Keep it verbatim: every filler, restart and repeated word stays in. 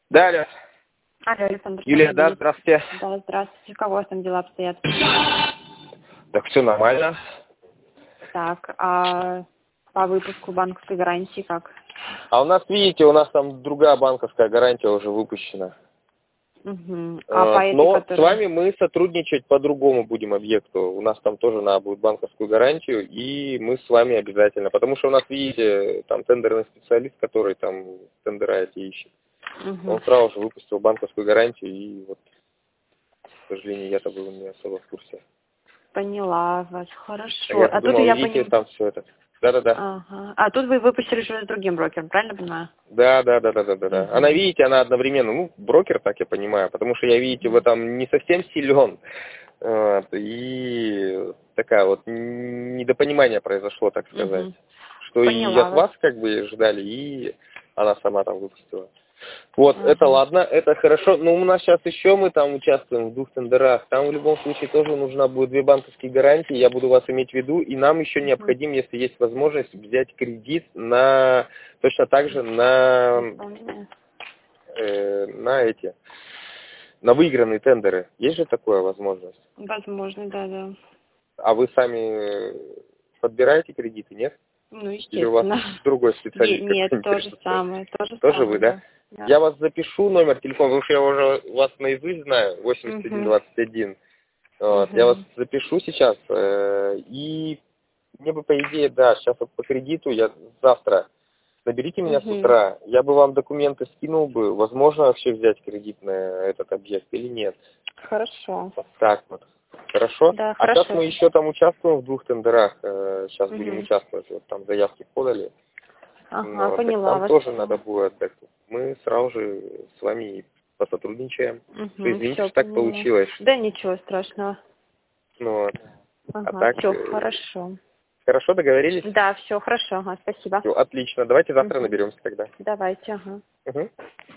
Да, Алло. Алло, Александр. Юлия, да, здравствуйте. Да, здравствуйте. Как у вас там дела обстоят? Так, все нормально. Так, а по выпуску банковской гарантии как? А у нас, видите, у нас там другая банковская гарантия уже выпущена. Угу. А по этой, Но которая... с вами мы сотрудничать по другому будем объекту. У нас там тоже надо будет банковскую гарантию, и мы с вами обязательно. Потому что у нас, видите, там тендерный специалист, который там тендера эти ищет. Угу. Он сразу же выпустил банковскую гарантию, и вот, к сожалению, я-то был не особо в курсе. Поняла вас, А хорошо. я А тут думал, я видите, понимаю... там все это. Да-да-да. Ага. А тут вы выпустили уже с другим брокером, правильно понимаю? Да, да, да, да, да, да, да. Угу. Она, видите, она одновременно, ну, брокер, так я понимаю, потому что я, видите, в этом не совсем силен. Вот, и такая вот недопонимание произошло, так сказать. Угу. Что и Поняла от вас. вас как бы ждали, и она сама там выпустила. Вот, Ага. это ладно, это хорошо. Но у нас сейчас еще мы там участвуем в двух тендерах. Там в любом случае тоже нужна будет две банковские гарантии. Я буду вас иметь в виду. И нам еще Угу. необходим, если есть возможность, взять кредит на точно так же на, э, на эти на выигранные тендеры. Есть же такая возможность? Возможно, да, да. А вы сами подбираете кредиты, нет? Ну, Или у вас естественно. другой специалист? Нет, то какой-нибудь? же самое, то же Тоже вы, самое, да? да. Да. Я вас запишу, номер телефона, потому что я уже вас наизусть знаю, восемьдесят один Угу. двадцать один. Вот, я вас Угу. запишу сейчас. Э, и мне бы, по идее, да, сейчас вот по кредиту, я завтра, наберите меня с Угу. утра, я бы вам документы скинул бы, возможно вообще взять кредит на этот объект или нет. Хорошо. Вот так вот. Хорошо? Да, А сейчас хорошо. мы еще там участвуем в двух тендерах, э, сейчас Угу. будем участвовать, вот там заявки подали. Ага, Ну, так поняла там вас. тоже надо будет. Так, мы сразу же с вами посотрудничаем. Что, Угу, извините, все что так поняла. получилось. Да ничего страшного. Ну, вот. А Ага, так, все э, хорошо. хорошо договорились? Да, все хорошо, ага, спасибо. Всё, отлично. Давайте завтра Угу. наберемся тогда. Давайте, ага. Угу.